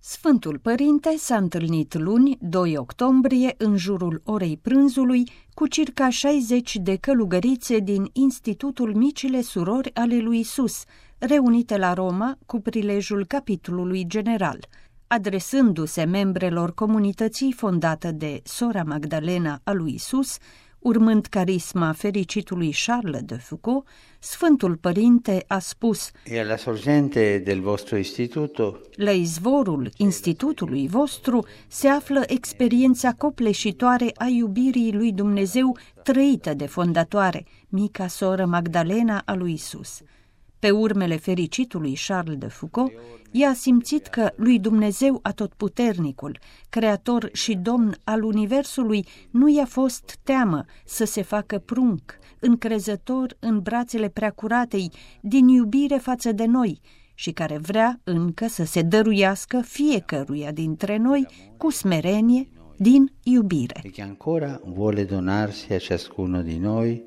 Sfântul Părinte s-a întâlnit luni, 2 octombrie, în jurul orei prânzului, cu circa 60 de călugărițe din Institutul Micile Surori ale lui Isus, reunite la Roma cu prilejul capitolului general. Adresându-se membrelor comunității fondată de Sora Magdalena a lui Isus, urmând carisma fericitului Charles de Foucault, Sfântul Părinte a spus: E alla sorgente del vostro istituto, la izvorul institutului vostru se află experiența copleșitoare a iubirii lui Dumnezeu trăită de fondatoare, mica soră Magdalena a lui Isus. Pe urmele fericitului Charles de Foucault, ea a simțit că lui Dumnezeu Atotputernicul, Creator și Domn al Universului, nu i-a fost teamă să se facă prunc, încrezător în brațele preacuratei, din iubire față de noi, și care vrea încă să se dăruiască fiecăruia dintre noi cu smerenie, din iubire. e che ancora vuole donarsi a ciascuno di noi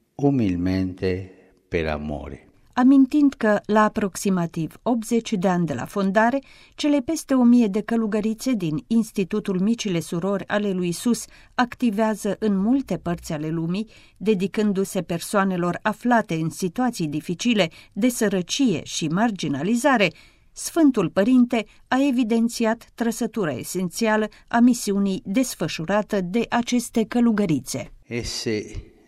umilmente per amore. Amintind că, la aproximativ 80 de ani de la fondare, cele peste 1000 de călugărițe din Institutul Micile Surori ale lui Isus activează în multe părți ale lumii, dedicându-se persoanelor aflate în situații dificile de sărăcie și marginalizare, Sfântul Părinte a evidențiat trăsătura esențială a misiunii desfășurată de aceste călugărițe. Esse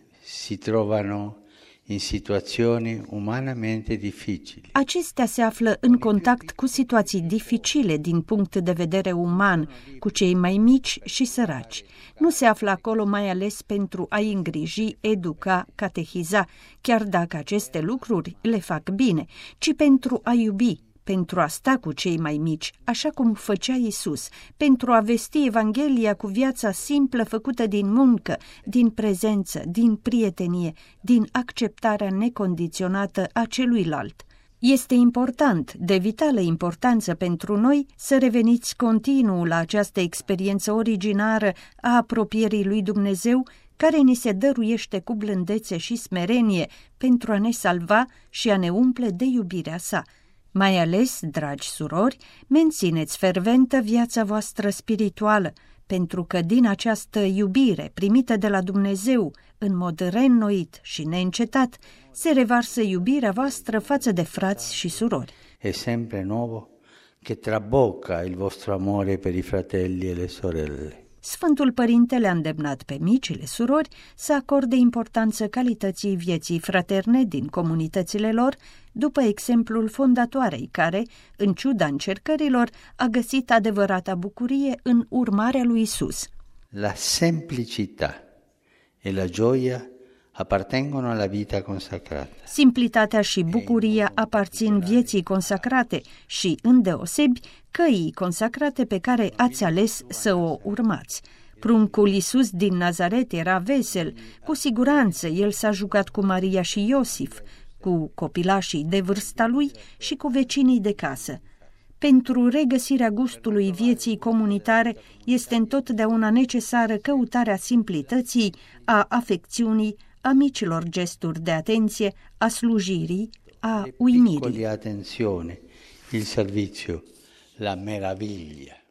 si trovano in situazioni umanamente difficili. Acestea se află în contact cu situații dificile din punct de vedere uman, cu cei mai mici și săraci. Nu se află acolo mai ales pentru a-i îngriji, educa, catehiza, chiar dacă aceste lucruri le fac bine, ci pentru a iubi, pentru a sta cu cei mai mici, așa cum făcea Isus, pentru a vesti Evanghelia cu viața simplă făcută din muncă, din prezență, din prietenie, din acceptarea necondiționată a celuilalt. Este important, de vitală importanță pentru noi, să reveniți continuu la această experiență originară a apropierii lui Dumnezeu, care ni se dăruiește cu blândețe și smerenie pentru a ne salva și a ne umple de iubirea sa. Mai ales, dragi surori, mențineți ferventă viața voastră spirituală, pentru că din această iubire primită de la Dumnezeu în mod reînnoit și neîncetat, se revarsă iubirea voastră față de frați și surori. È sempre nuovo che trabocca il vostro amore per i fratelli e le sorelle. Sfântul Părinte le-a îndemnat pe micile surori să acorde importanță calității vieții fraterne din comunitățile lor, după exemplul fondatoarei care, în ciuda încercărilor, a găsit adevărata bucurie în urmarea lui Isus. La semplicità e la gioia appartengono alla vita consacrata. Simplitatea și bucuria aparțin vieții consacrate și, îndeosebi, căii consacrate pe care ați ales să o urmați. Pruncul Iisus din Nazaret era vesel, cu siguranță el s-a jucat cu Maria și Iosif, cu copilașii de vârsta lui și cu vecinii de casă. Pentru regăsirea gustului vieții comunitare este întotdeauna necesară căutarea simplității, a afecțiunii, a micilor gesturi de atenție, a slujirii, a uimirii. Piccole attenzioni, il servizio, la meraviglia.